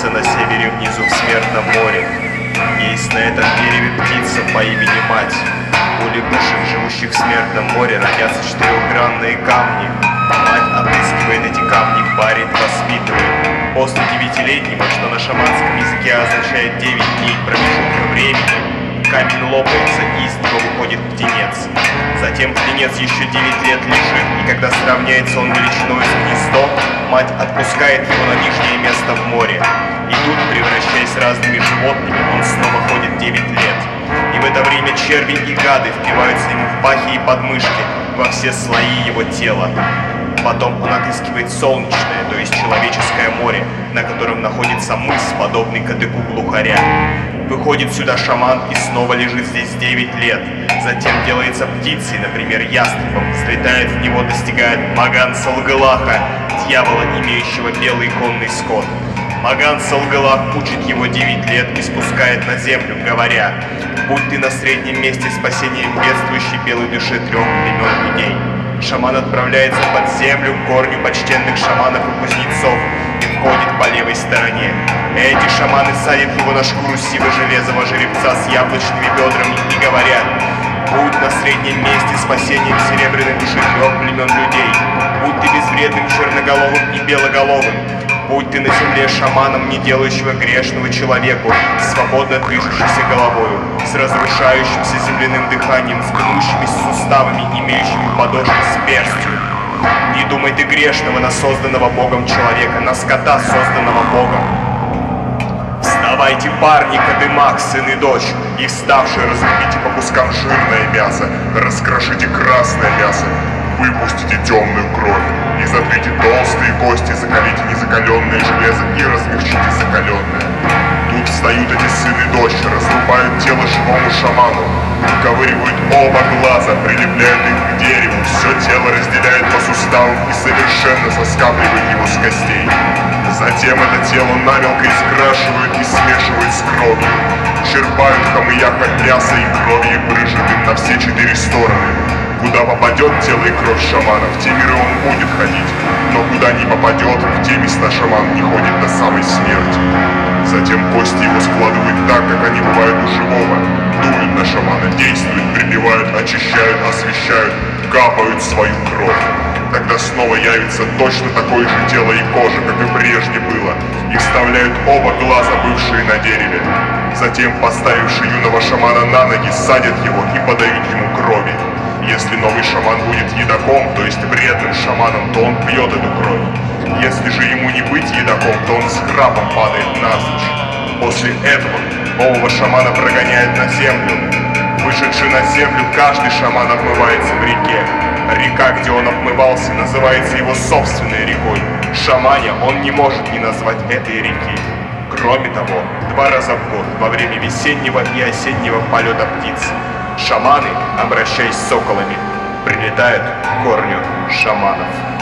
находится на севере внизу в Смертном море. Есть на этом дереве птица по имени Мать. У лягушек, живущих в Смертном море, родятся четырехгранные камни. Мать отыскивает эти камни, парит, воспитывает. После 9-летнего, что на шаманском языке означает 9 дней промежутка времени, камень лопается и из него выходит птенец. Затем птенец еще 9 лет лежит, и когда сравняется он величиной с гнездо, мать отпускает его на нижнее место в море. И тут, превращаясь разными животными, он снова ходит 9 лет. И в это время черви и гады впиваются ему в пахи и подмышки, во все слои его тела. Потом он отыскивает солнечное, то есть человеческое море, на котором находится мыс, подобный кадыку глухаря. Выходит сюда шаман и снова лежит здесь 9 лет. Затем делается птицей, например, ястребом, взлетает в него, достигает Маган-Салгалаха, дьявола, имеющего белый конный скот. Маган-Салгалах учит его 9 лет и спускает на землю, говоря: «Будь ты на среднем месте спасением бедствующей белой души 3 племен людей». Шаман отправляется под землю к корню почтенных шаманов и кузнецов и входит по левой стороне. Эти шаманы садят его на шкуру сиво-железового жеребца с яблочными бедрами и говорят: «Будь на среднем месте спасением серебряной души 3 племен людей. Будь ты безвредным черноголовым и белоголовым. Будь ты на земле шаманом, не делающего грешного человеку, свободно движущейся головою, с разрушающимся земляным дыханием, с гнущимися суставами, имеющими подошвы с перстью. Не думай ты грешного на созданного Богом человека, на скота, созданного Богом. Вставайте, парни, Кадымак, сын и дочь, и вставшие разрубите по кускам жирное мясо, раскрошите красное мясо, выпустите темную кровь, и затрите толстые кости, закалите незакаленное железо и размягчите закаленное». Тут встают эти сын и дочь, разрубают тело живому шаману, выковыривают оба глаза, прилепляют их к дереву, все тело разделяют по суставам и совершенно соскабливают его с костей. Затем это тело намелко искрашивают и смешивают с кровью, черпают хамыяк от мяса и крови и брызжут им на все 4 стороны. Куда попадет тело и кровь шамана, в те миры он будет ходить, но куда не попадет, в те места шаман не ходит до самой смерти. Затем кости его складывают так, как они бывают у живого, дуют на шамана, действуют, прибивают, очищают, освещают, капают свою кровь. Тогда снова явится точно такое же тело и кожа, как и прежде было, и вставляют оба глаза, бывшие на дереве. Затем, поставивши юного шамана на ноги, садят его и подают ему крови. Если новый шаман будет едоком, то есть вредным шаманом, то он пьет эту кровь. Если же ему не быть едоком, то он с храпом падает навзничь. После этого нового шамана прогоняют на землю. Вышедший на землю, каждый шаман обмывается в реке. Река, где он обмывался, называется его собственной рекой. Шаманя он не может не назвать этой реки. Кроме того, 2 раза в год, во время весеннего и осеннего полета птиц, шаманы, обращаясь с соколами, прилетают к корню шаманов.